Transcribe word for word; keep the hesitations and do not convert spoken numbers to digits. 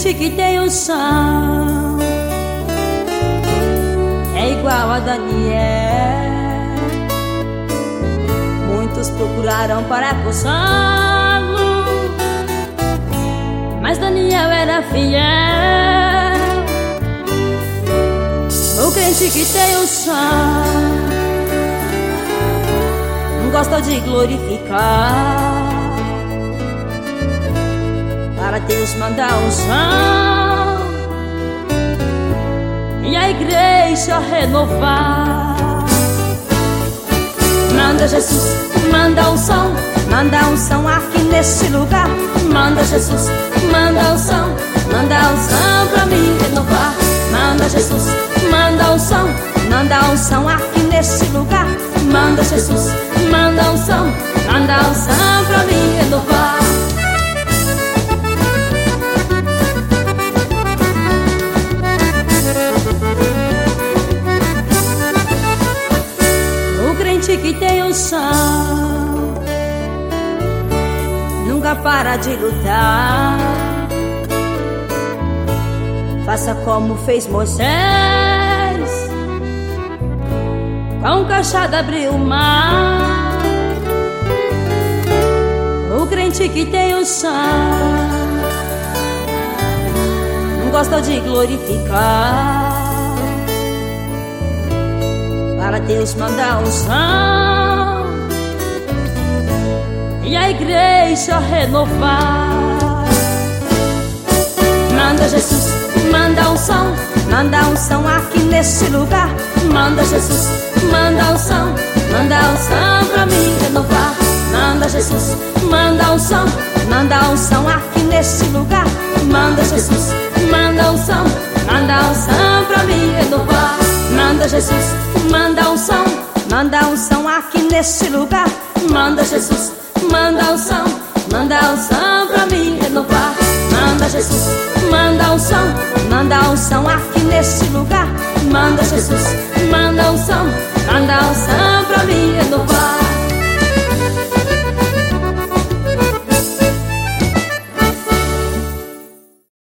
crente que tem um som é igual a Daniel. Muitos procuraram para acusá-lo, mas Daniel era fiel. O crente que tem um som não gosta de glorificar, para Deus mandar um som e a igreja renovar. Manda Jesus, manda um som, manda um som aqui nesse lugar. Manda Jesus, manda um som, manda um som pra me renovar. Manda Jesus, manda um som, manda um som aqui nesse lugar. Manda Jesus, manda um som, manda um som pra me renovar. Que tem um som nunca para de lutar. Faça como fez Moisés, com o cajado abriu o mar. O crente que tem um som não gosta de glorificar, para Deus mandar um som e a igreja renovar. Manda Jesus, manda um som, manda um som aqui nesse lugar. Manda Jesus, manda um som, manda um som pra me renovar. Manda Jesus, manda um som, manda um som aqui nesse lugar. Manda Jesus, manda um som, manda um som pra me renovar. Manda Jesus, manda um som, manda um som aqui nesse lugar. Manda Jesus, manda um som, manda um som pra me renovar. Manda Jesus, manda um som, manda um som aqui nesse lugar. Manda Jesus, manda um som, manda um som pra me renovar.